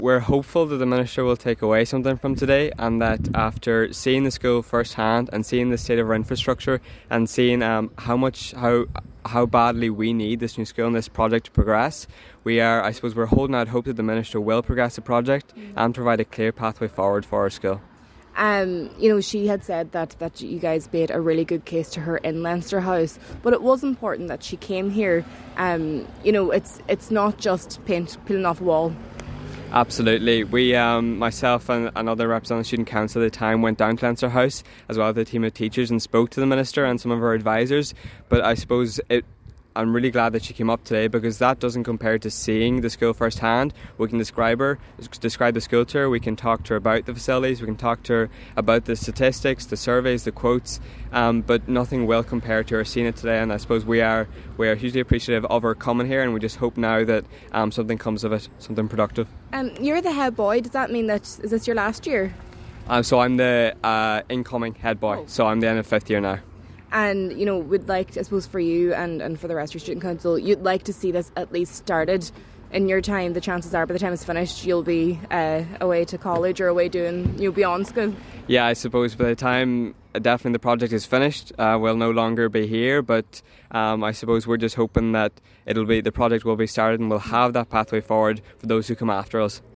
We're hopeful that the Minister will take away something from today, and that after seeing the school firsthand and seeing the state of our infrastructure and seeing how badly we need this new school and this project to progress, we're holding out hope that the Minister will progress the project and provide a clear pathway forward for our school. She had said that you guys made a really good case to her in Leinster House, but it was important that she came here. It's not just paint peeling off a wall. Absolutely. We, myself and other representatives of the Student Council at the time, went down to Leinster House as well as a team of teachers and spoke to the Minister and some of her advisors. But I suppose I'm really glad that she came up today, because that doesn't compare to seeing the school firsthand. We can describe the school to her, we can talk to her about the facilities, we can talk to her about the statistics, the surveys, the quotes, but nothing will compare to her seeing it today. And I suppose we are hugely appreciative of her coming here, and we just hope now that something comes of it, something productive. You're the head boy. Does that mean is this your last year? So I'm the incoming head boy, so I'm the end of 5th year now. And, we'd like, I suppose, for you and for the rest of your student council, you'd like to see this at least started in your time. The chances are by the time it's finished, you'll be away to college or away doing, beyond school. Yeah, I suppose by the time definitely the project is finished, we'll no longer be here, but I suppose we're just hoping that the project will be started and we'll have that pathway forward for those who come after us.